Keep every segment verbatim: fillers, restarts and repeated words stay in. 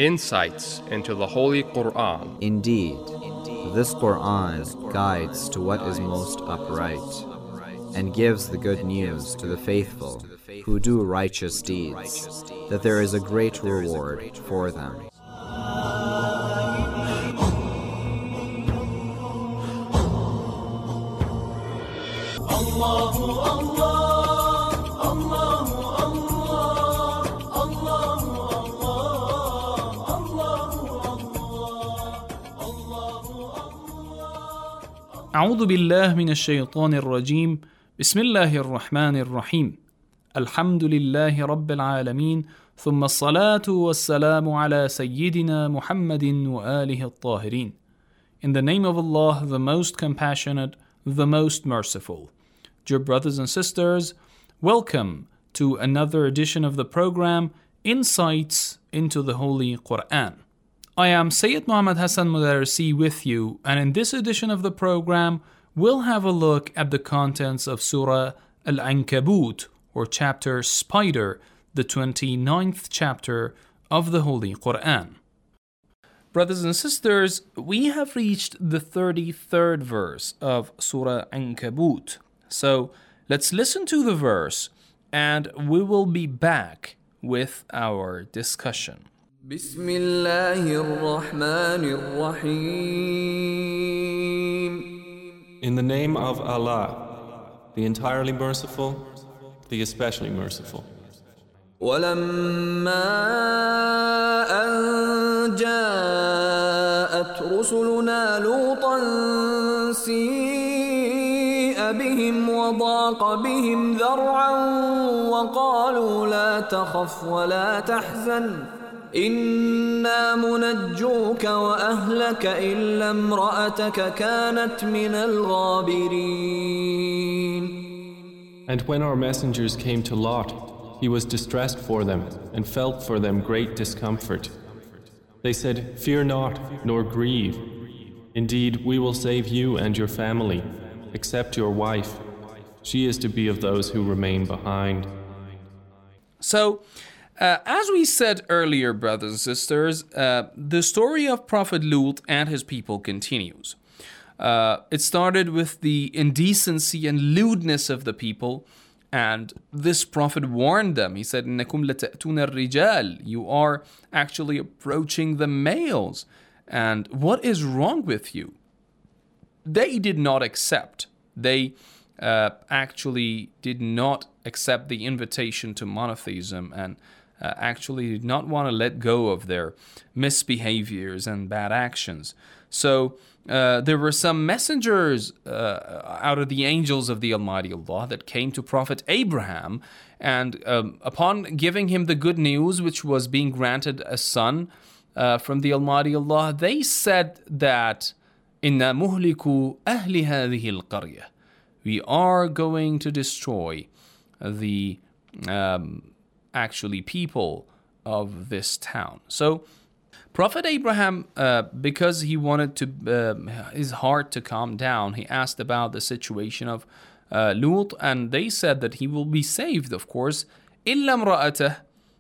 insights into the Holy Quran. Indeed, this Quran guides to what is most upright, and gives the good news to the faithful who do righteous deeds, that there is a great reward for them. أعوذ بالله من الشيطان الرجيم بسم الله الرحمن الرحيم الحمد لله رب العالمين ثم الصلاة والسلام على سيدنا محمد وآله الطاهرين. In the name of Allah, the most compassionate, the most merciful. Dear brothers and sisters, welcome to another edition of the program Insights into the Holy Quran. I am Sayyid Muhammad Hassan Mudarisi with you, and in this edition of the program, we'll have a look at the contents of Surah Al-Ankabut, or chapter Spider, the twenty-ninth chapter of the Holy Quran. Brothers and sisters, we have reached the thirty-third verse of Surah Ankabut. So let's listen to the verse, and we will be back with our discussion. بسم الله الرحمن الرحيم. In the name of Allah, the entirely merciful, the especially merciful. ولما أن جاءت رسلنا لوطا سيء بهم وضاق بهم ذرعا وقالوا لا تخف ولا تحزن إنا منجوك وأهلك إلا امرأتك كانت من الغابرين. And when our messengers came to Lot, he was distressed for them and felt for them great discomfort. They said, "Fear not, nor grieve. Indeed, we will save you and your family, except your wife. She is to be of those who remain behind." So, Uh, as we said earlier, brothers and sisters, uh, the story of Prophet Lut and his people continues. Uh, it started with the indecency and lewdness of the people, and this prophet warned them. He said, إِنَّكُمْ لَتَأْتُونَ الرِّجَالِ. You are actually approaching the males, and what is wrong with you? They did not accept. They uh, actually did not accept the invitation to monotheism, and Uh, actually did not want to let go of their misbehaviors and bad actions. So uh, there were some messengers uh, out of the angels of the Almighty Allah that came to Prophet Abraham, and um, upon giving him the good news, which was being granted a son uh, from the Almighty Allah, they said that إِنَّا مُهْلِكُ أَهْلِ هَذِهِ الْقَرْيَةِ. We are going to destroy the um, actually people of this town. So Prophet Abraham, uh, because he wanted to uh, his heart to calm down, he asked about the situation of uh, Lut, and they said that he will be saved, of course, إِلَّا امْرَأَتَهُ,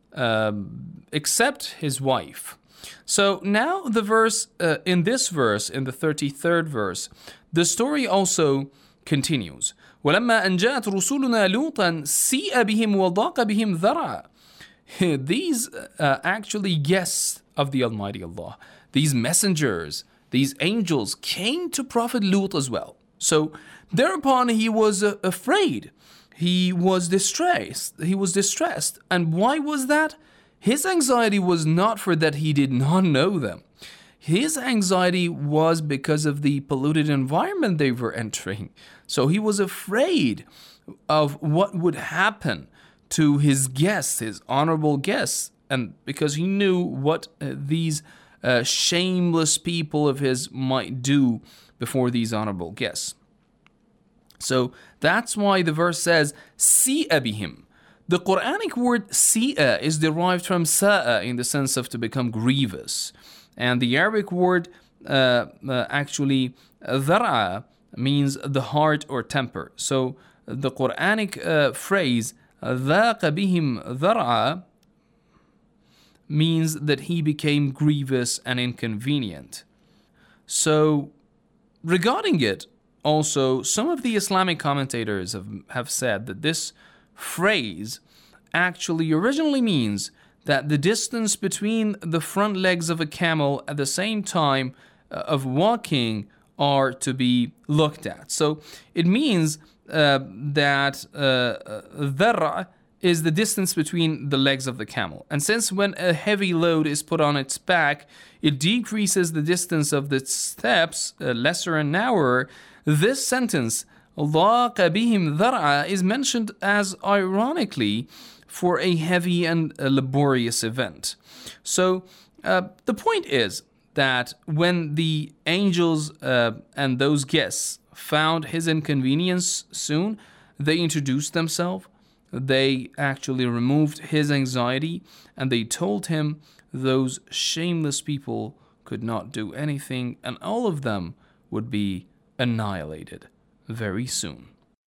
um, except his wife. So now the verse, uh, in this verse, in the thirty-third verse, the story also continues. وَلَمَّا أَنْ جَاءَتْ رُسُولُنَا لُوطًا سِيءَ بِهِمْ وَضَاقَ بِهِمْ ذَرْعًا. These uh, actually guests of the Almighty Allah, these messengers, these angels came to Prophet Lut as well. So thereupon he was uh, afraid. He was distressed. He was distressed. And why was that? His anxiety was not for that he did not know them. His anxiety was because of the polluted environment they were entering. So he was afraid of what would happen to his guests, his honorable guests, and because he knew what uh, these uh, shameless people of his might do before these honorable guests. So that's why the verse says, Si'a bihim. The Quranic word si'a is derived from sa'a in the sense of to become grievous. And the Arabic word uh, uh, actually dhar'a means the heart or temper. So the Quranic uh, phrase ذاق بهم ذرعا means that he became grievous and inconvenient. So, regarding it, also, some of the Islamic commentators have, have said that this phrase actually originally means that the distance between the front legs of a camel at the same time uh, of walking are to be looked at. So it means uh, that dharra uh, is the distance between the legs of the camel. And since when a heavy load is put on its back, it decreases the distance of the steps, uh, lesser and narrower, this sentence, ضاق بهم ذرعا, is mentioned as ironically for a heavy and a laborious event. So uh, the point is that when the angels uh, and those guests found his inconvenience soon, they introduced themselves, they actually removed his anxiety, and they told him those shameless people could not do anything, and all of them would be annihilated very soon.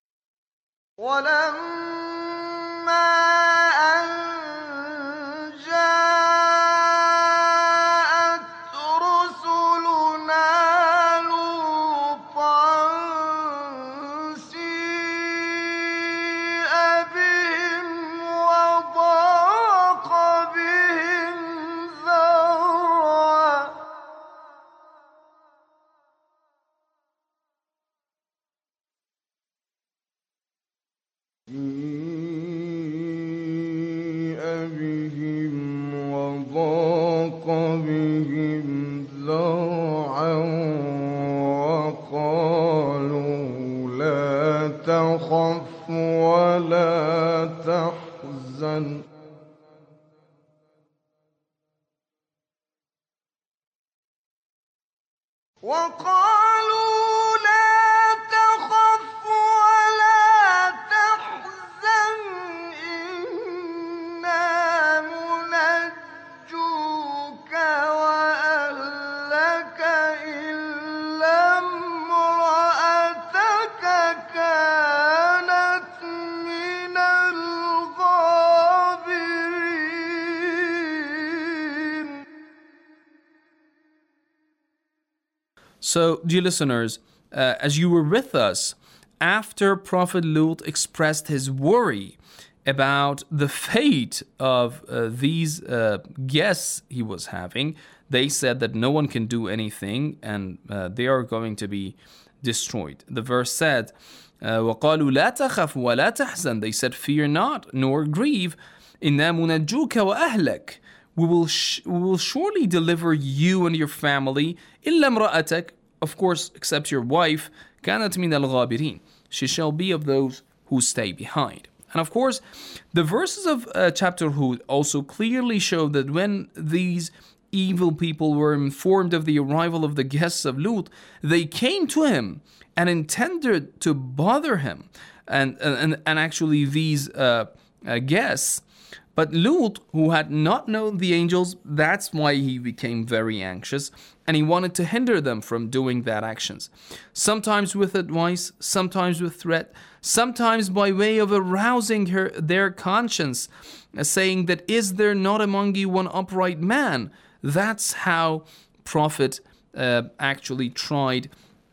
So, dear listeners, uh, as you were with us, after Prophet Lut expressed his worry about the fate of uh, these uh, guests he was having, they said that no one can do anything and uh, they are going to be destroyed. The verse said, وَقَالُوا لَا تَخَفْ وَلَا تَحْزَنْ. They said, fear not, nor grieve. إِنَّا مُنَجُّوكَ وَأَهْلَكَ. We will, sh- we will surely deliver you and your family. إِلَّا امْرَأَتَكَ. Of course, except your wife. كَانَتْ مِنَ الْغَابِرِينَ. She shall be of those who stay behind. And of course, the verses of uh, chapter Hud also clearly show that when these evil people were informed of the arrival of the guests of Lut, they came to him and intended to bother him and, and, and actually these uh, uh, guests. But Lut, who had not known the angels, that's why he became very anxious, and he wanted to hinder them from doing that actions. Sometimes with advice, sometimes with threat, sometimes by way of arousing her, their conscience, uh, saying that, is there not among you one upright man? That's how Prophet uh, actually tried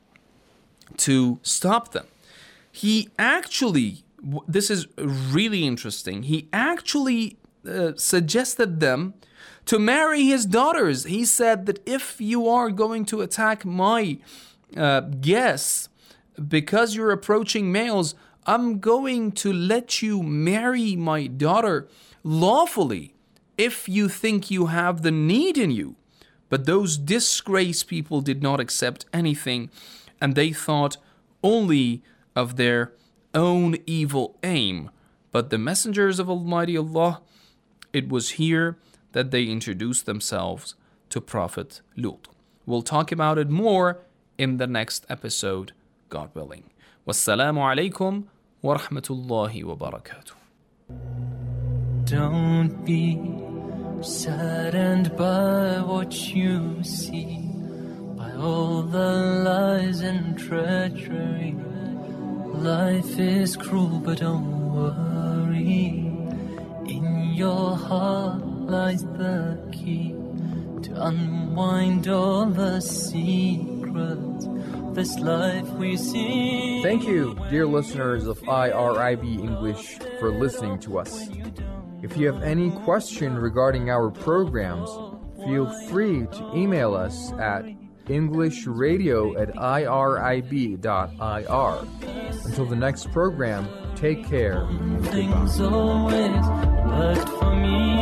to stop them. He actually, this is really interesting, he actually uh, suggested them to marry his daughters. He said that if you are going to attack my uh, guests because you're approaching males, I'm going to let you marry my daughter lawfully if you think you have the need in you. But those disgraced people did not accept anything, and they thought only of their own evil aim. But the messengers of Almighty Allah, it was here that they introduced themselves to Prophet Lut. We'll talk about it more in the next episode, God willing. Wassalamu alaikum wa rahmatullahi wa barakatuh. Don't be saddened by what you see, by all the lies and treachery. Life is cruel, but don't worry. In your heart lies the key to unwind all the secrets of this life we see. Thank you, dear listeners of I R I B English, for listening to us. If you have any question regarding our programs, feel free to email us at englishradio at irib dot I R. Until the next program, take care and goodbye. Things always worked for me.